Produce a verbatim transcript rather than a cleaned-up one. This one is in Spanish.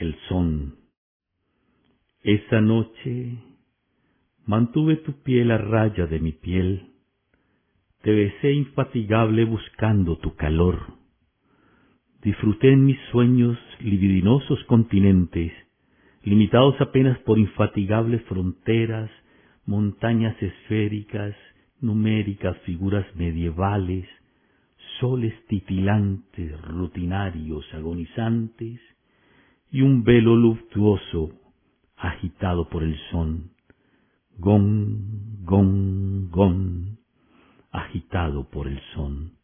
el son. Esa noche mantuve tu piel a raya de mi piel, te besé infatigable buscando tu calor. Disfruté en mis sueños libidinosos continentes, limitados apenas por infatigables fronteras, montañas esféricas, numéricas figuras medievales, soles titilantes, rutinarios, agonizantes, y un velo luctuoso agitado por el son, gon, gon, gon, agitado por el son.